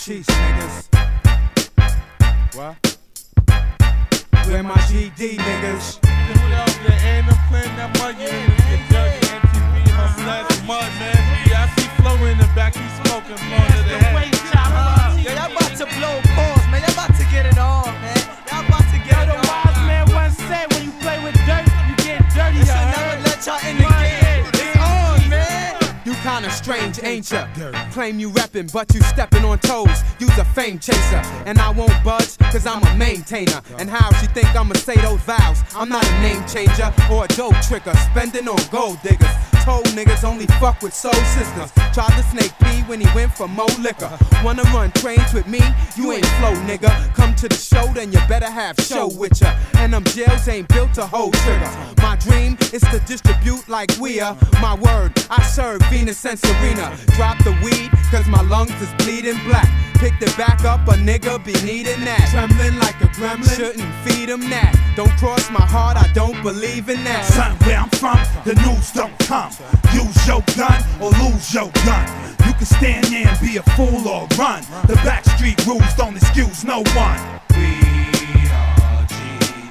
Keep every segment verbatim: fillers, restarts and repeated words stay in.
Peace, niggas. What? Where my G D, niggas? And I'm playing that mud, yeah, get dirty, M T V, my slash mud, man. Yeah, I see Flo in the back, he's smoking blood to the head. Yo, y'all about to blow pause, man. Y'all about to get it on, man. Y'all about to get Yo, it the on. wise man once said, when you play with dirt, you get dirty. Listen, never let y'all in the game. It's on, man. You kinda strange, ain't ya? Claim you reppin', but you steppin' on toes. You's a fame chaser, and I won't budge, cause I'm a maintainer. And how she think I'ma say those vows? I'm not a name changer or a dope tricker, spending on gold diggers. Told niggas only fuck with soul sisters. Tried to snake P when he went for more liquor. Wanna run trains with me? You ain't flow, nigga. Come to the show, then you better have show with ya. And them jails ain't built to hold trigger. My dream is to distribute like we are. My word, I serve Venus and Serena. Drop the weed, cause my lungs is bleeding black. Picked it back up, a nigga be needing that. Trembling like a gremlin, shouldn't feed him that. Don't cross my heart, I don't believe in that. Son, where I'm from, the news don't come. Use your gun or lose your gun. You can stand there and be a fool or run. The backstreet rules don't excuse no one. We are G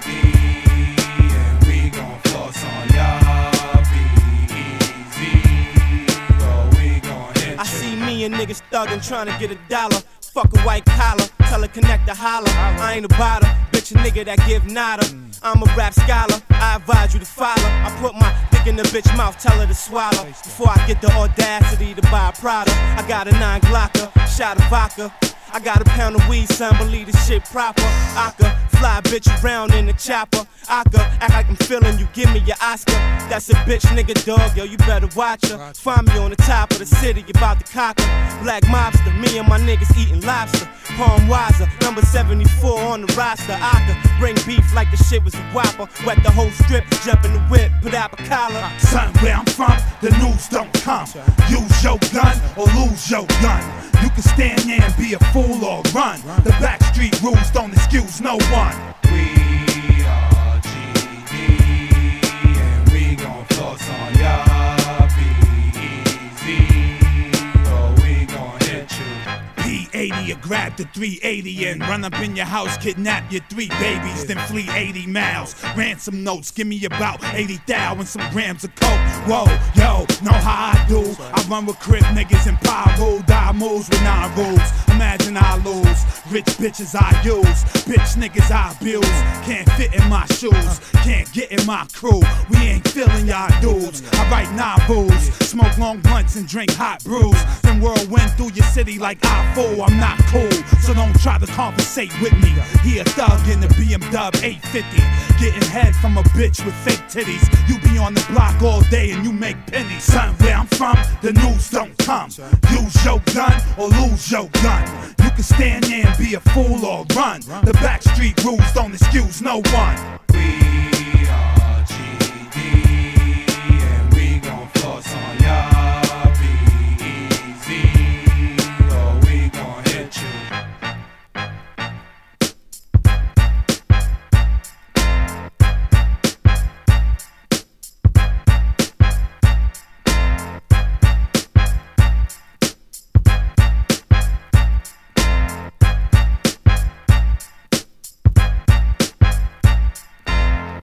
D and we gon' floss on y'all. Be easy, or we gon' hit you. I see me and niggas thuggin' tryna get a dollar. Fuck a white collar, tell her connect the holler. I ain't about her, bitch a nigga that give nada. I'm a rap scholar, I advise you to follow. I put my dick in the bitch mouth, tell her to swallow. Before I get the audacity to buy a product, I got a nine Glocker, shot of vodka. I got a pound of weed, son, believe this shit proper. I could fly a bitch around in the chopper. I could act like I'm feeling you, give me your Oscar. That's a bitch nigga dog, yo, you better watch her. Find me on the top of the city, about to cock her. Black mobster, me and my niggas eating lobster. Palm Wiser, number seventy-four on the roster. I could bring beef like the shit was a whopper. Wet the whole strip, jump in the whip, put out a collar. Son, where I'm from, the news don't come. Use your gun or lose your gun. You can stand there and be a fool or run. The backstreet rules don't excuse no one. We are G D and we gon' floss on y'all. Be easy or we gon' hit you. P eighty or grab the three eighty and run up in your house, kidnap your three babies, then flee eighty miles. Ransom notes, give me about eighty thou and some grams of coke. Whoa, yo, know how I do. I run with crib niggas and pyro, die moves with nine rules. Imagine I lose, rich bitches I use, bitch niggas I abuse. Can't fit in my shoes, can't get in my crew. We ain't feeling y'all dudes. I write novels, smoke long blunts and drink hot brews. Then whirlwind through your city like I fool. I'm not cool, so don't try to conversate with me. He a thug in the B M W eight fifty, getting head from a bitch with fake titties. You be on the block all day and you make pennies. Son, where I'm from, the news don't come. Use your gun or lose your gun. You can stand there and be a fool or run. The backstreet rules don't excuse no one. We are